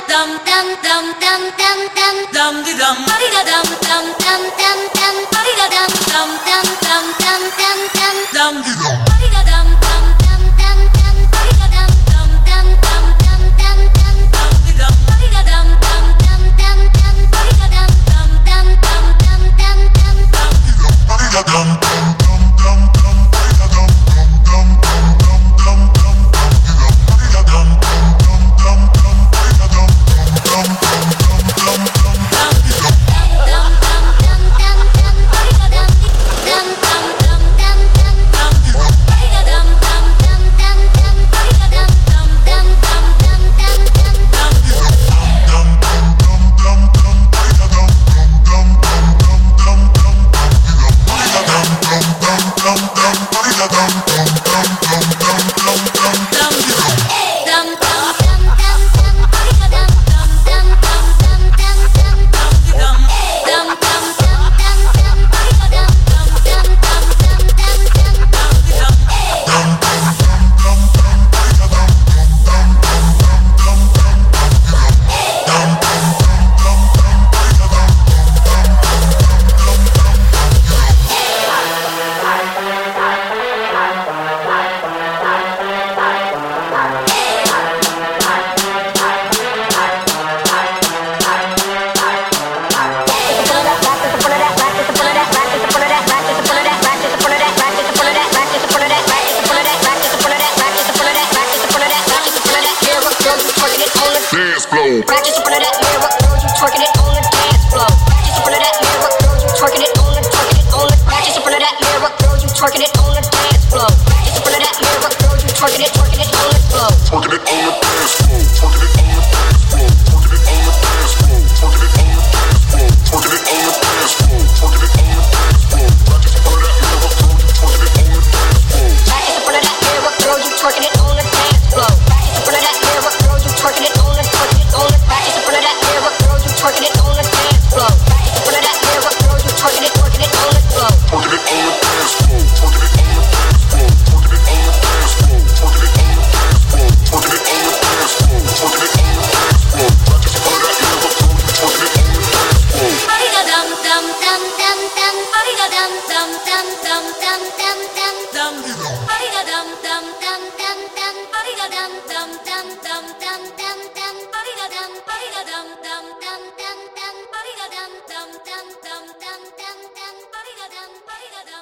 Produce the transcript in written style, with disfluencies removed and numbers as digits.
Practice in front of that mirror, girl, you twerking it on the dance floor. Practice in front of that mirror, girl, you twerking it on the. Practice in front of that mirror, girl, you twerking it on the dance floor. Practice in front of that mirror, girl, you twerking it on the floor. Twerking it on the dance floor, twerking it on the dance floor, twerking it on the dance floor, twerking it on the dance floor, twerking it on the dance floor, twerking it on the dance floor. Practice in front of that mirror, girl, you twerking it on the dance floor. Practice in front of that mirror, girl, you twerking it on the dance floor. Practice in front of that mirror, girl, you twerking it on the. Practice in front of that mirror, girl, you twerking it on the dance floor. Practice in front of that mirror, girl, you twerking it on the floor. Twerking it on the dance floor, twerking it on the dance floor, twerking it on the dance floor, twerking it on the dance floor, twerking it on the dance floor, twerking it on the dance floor. Practice in front of that mirror, girl, you twerking it on the dance floor. Ba-dee-da-dum dum dum dum dum, ba-dee-da-dum dum dum dum dum dum dum dum. Ba-dee-da-dum dum dum dum dum, ba-dee-da-dum dum dum dum dum dum dum. Ba-dee-da-dum, ba-dee-da-dum dum dum dum dum, ba-dee-da-dum dum dum dum dum dum dum. Ba-dee-da-dum, ba-dee-da-dum.